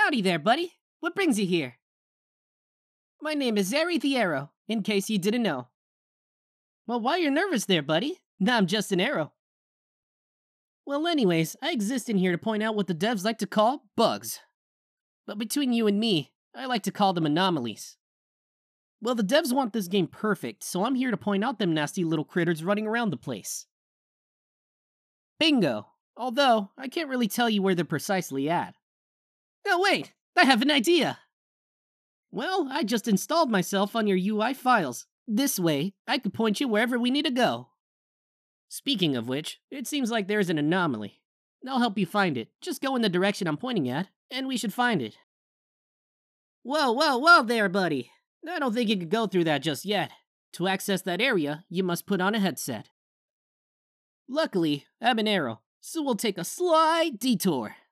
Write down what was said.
Howdy there, buddy. What brings you here? My name is Zary the Arrow, in case you didn't know. Well, why you're nervous there, buddy? Nah, I'm just an arrow. Well, anyways, I exist in here to point out what the devs like to call bugs. But between you and me, I like to call them anomalies. Well, the devs want this game perfect, so I'm here to point out them nasty little critters running around the place. Bingo! Although, I can't really tell you where they're precisely at. Oh wait, I have an idea! Well, I just installed myself on your UI files. This way, I could point you wherever we need to go. Speaking of which, it seems like there's an anomaly. I'll help you find it. Just go in the direction I'm pointing at, and we should find it. Whoa there, buddy. I don't think you could go through that just yet. To access that area, you must put on a headset. Luckily, I'm an arrow, so we'll take a slight detour.